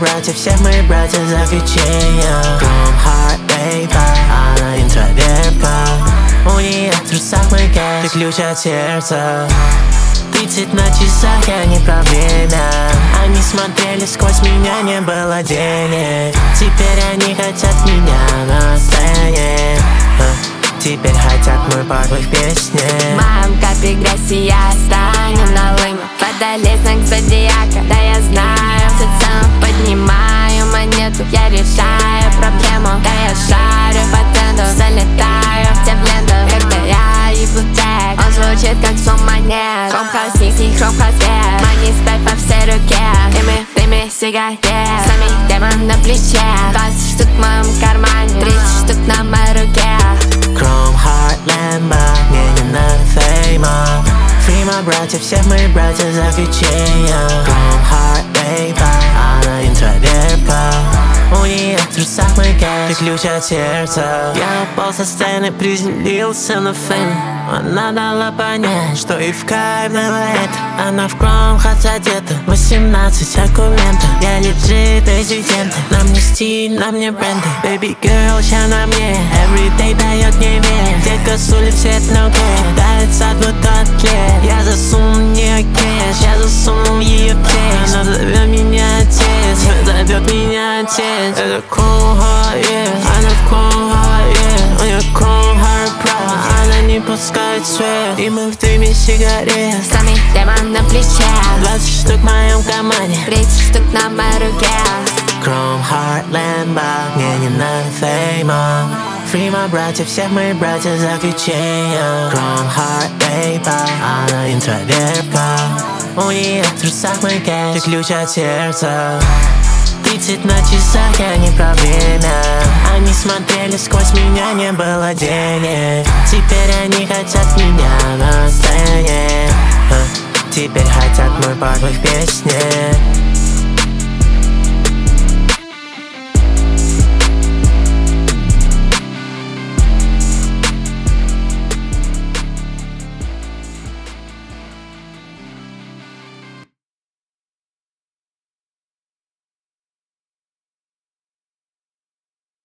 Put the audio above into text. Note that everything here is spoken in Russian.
братья, всех моих братьев заключения. Chrome Heart Baby, она интровертка. У нее в трусах мой кэш, ты ключ от сердца. 30 на часах, я не про время. Они смотрели сквозь меня, не было денег. Теперь они хотят меня на сцене. Теперь хотят мой пар в их песне. Мам, капли грязи, я стану налым. Водолей, знак зодиака, да я знаю. Всецело поднимаю монету, я решаю проблему. Да я шарю по тренду, залетаю в те в ленту. Когда я ебу трек, он звучит как сон монет. Хром-хаус, синий хром-хаус, yeah. Money stack по всей руке. Дыми, сигарет. Сами демон на плече. 20 штук в моем кармане, 30 штук на моей руке. Chrome Heart Lambo, мне не надо фейма. Free my братья, всех моих братьев заключения. Chrome Heart Baby, она интровертка. У нее в трусах мой кэш, ты ключ от сердца. Я упал со сцены, приземлился на фейм. Она дала понять, что и в кайф давает. Она в Chrome Heart одета, 18 аргументов. Я лежит резидент, на мне стиль, на мне бренды. Baby girl, ща на мне, everyday дает мне вес. Детка с улицы, no care, дает сад вот тот лет. Я засунул в нее кэш, я засунул ее в текст. Она зовет меня отец, зовет меня отец. Это Chrome Heart, yeah, она в Chrome Heart, yeah. У нее Chrome Heart Pro, она не пускает свет. И мы в дыме сигарет. Сами демон на плече. 20 штук в моем кармане, 30 штук на моей руке. Chrome Heart Lambo, мне не надо фейма. Free my братья, всех моих братьев заключения. Chrome Heart Baby, она интровертка. У нее в трусах мой кэш, ты ключ от сердца. 30 на часах, я не про время. Они смотрели сквозь меня, не было денег. Теперь они хотят меня на сцене. Теперь хотят мой пар в их песне.